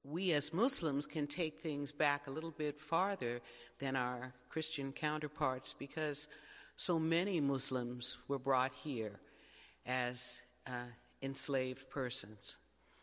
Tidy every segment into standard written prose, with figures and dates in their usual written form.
we as Muslims can take things back a little bit farther than our Christian counterparts, because so many Muslims were brought here as enslaved persons.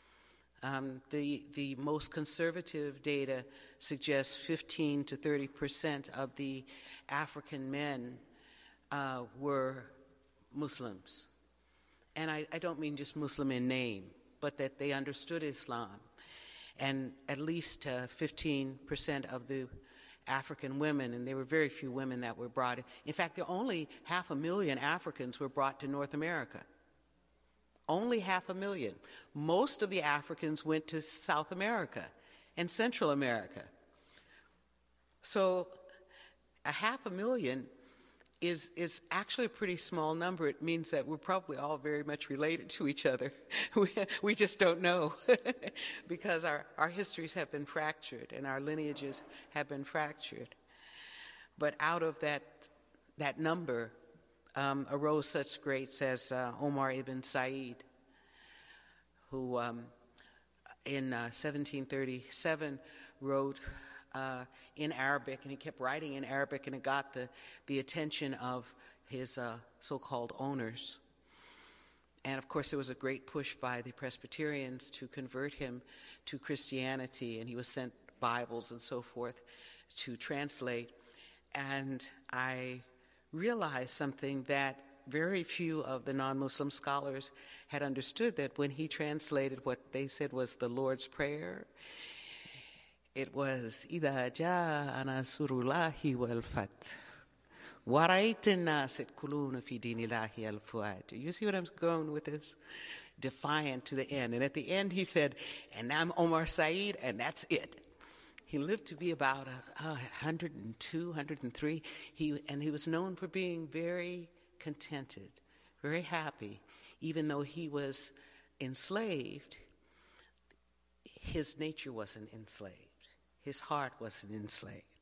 The most conservative data suggests 15 to 30% of the African men were Muslims. And I don't mean just Muslim in name, but that they understood Islam. And at least 15% of the African women, and there were very few women that were brought in. In fact, there only 500,000 Africans were brought to North America. Only 500,000. Most of the Africans went to South America and Central America. So 500,000 is actually a pretty small number. It means that we're probably all very much related to each other. We just don't know because our histories have been fractured and our lineages have been fractured. But out of that number arose such greats as Omar ibn Said, who in 1737 wrote in Arabic, and he kept writing in Arabic, and it got the attention of his so-called owners. And of course, there was a great push by the Presbyterians to convert him to Christianity, and he was sent Bibles and so forth to translate. And I realized something that very few of the non-Muslim scholars had understood, that when he translated what they said was the Lord's Prayer, it was إِذَا جَاءَ نَصْرُ اللَّهِ وَالْفَتْحُ وَرَأَيْتَ النَّاسَ يَدْخُلُونَ فِي دِينِ اللَّهِ أَفْوَاجًا. You see what I'm going with this? Defiant to the end. And at the end he said, and I'm Omar Said, and that's it. He lived to be about 102, 103. He was known for being very contented, very happy. Even though he was enslaved, his nature wasn't enslaved. His heart wasn't enslaved.